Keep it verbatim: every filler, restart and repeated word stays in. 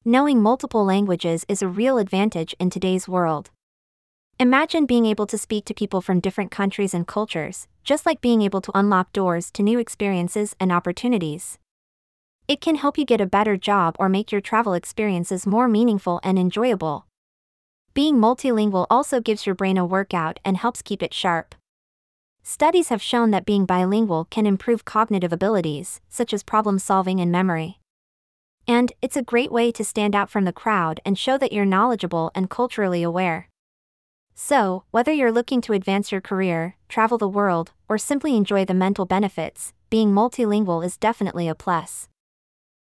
Knowing multiple languages is a real advantage in today's world. Imagine being able to speak to people from different countries and cultures, just like being able to unlock doors to new experiences and opportunities. It can help you get a better job or make your travel experiences more meaningful and enjoyable. Being multilingual also gives your brain a workout and helps keep it sharp. Studies have shown that being bilingual can improve cognitive abilities, such as problem solving and memory. And it's a great way to stand out from the crowd and show that you're knowledgeable and culturally aware. So, whether you're looking to advance your career, travel the world, or simply enjoy the mental benefits, being multilingual is definitely a plus.